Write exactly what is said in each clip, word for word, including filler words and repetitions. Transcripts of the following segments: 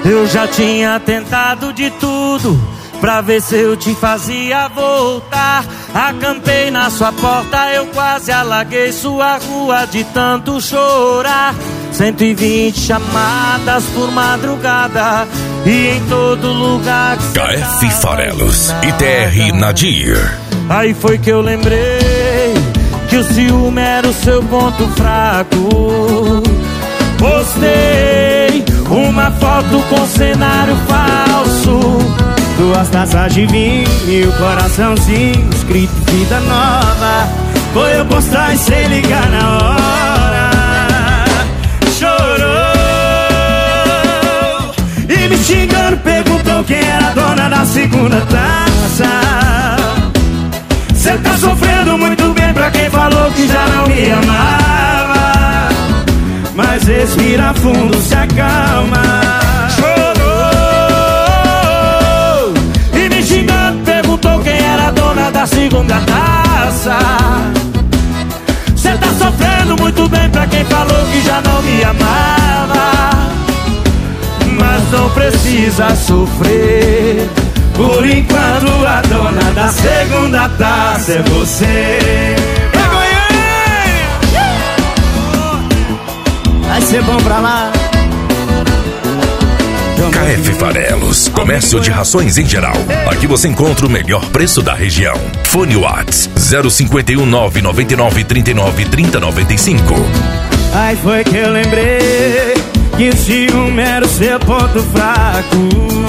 Eu já tinha tentado de tudo pra ver se eu te fazia voltar. Acampei na sua porta, eu quase alaguei sua rua de tanto chorar. Cento e vinte chamadas por madrugada e em todo lugar. K F Farelos e T R Nadir. Aí foi que eu lembrei que o ciúme era o seu ponto fraco. Postei uma foto com cenário falso, duas taças de vinho e o coraçãozinho escrito vida nova. Foi eu postar e sem ligar na hora. Chorou e me xingando perguntou quem era a dona da segunda taça. Cê tá sofrendo muito bem pra quem falou que já não me amava. Mas respira fundo, se acalma. Chorou e me xingando perguntou quem era a dona da segunda taça. Cê tá sofrendo muito bem pra quem falou que já não me amava. Mas não precisa sofrer, por enquanto a dona da segunda taça é você. Vai ser bom pra lá. K F Farelos, comércio de rações em geral. Aqui você encontra o melhor preço da região. Fone Whats zero cinco um nove nove nove três nove três zero nove cinco. Aí foi que eu lembrei que o ciúme era o seu ponto fraco.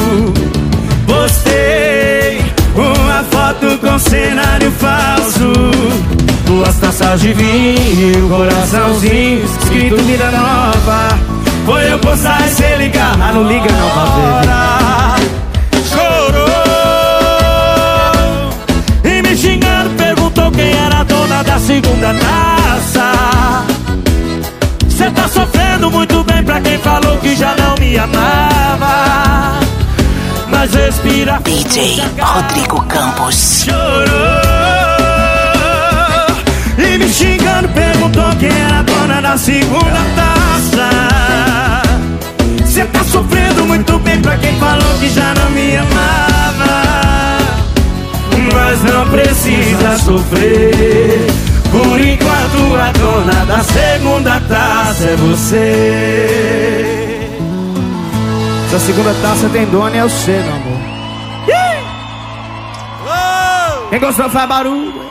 Postei uma foto com cenário falso, duas taças de vinho, coraçãozinho escrito vida nova. Foi eu postar e cê ligar. Ah, não liga não, pra ver. Chorou e me xingando perguntou quem era a dona da segunda taça. Cê tá sofrendo muito bem pra quem falou que já não me amava. Mas respira. D J Rodrigo Campos. Chorou e me xingando perguntou quem era a dona da segunda taça. Cê tá sofrendo muito bem pra quem falou que já não me amava. Mas não precisa sofrer, por enquanto a dona da segunda taça é você. Essa segunda taça tem dono, é o C, meu amor. Quem gostou faz barulho.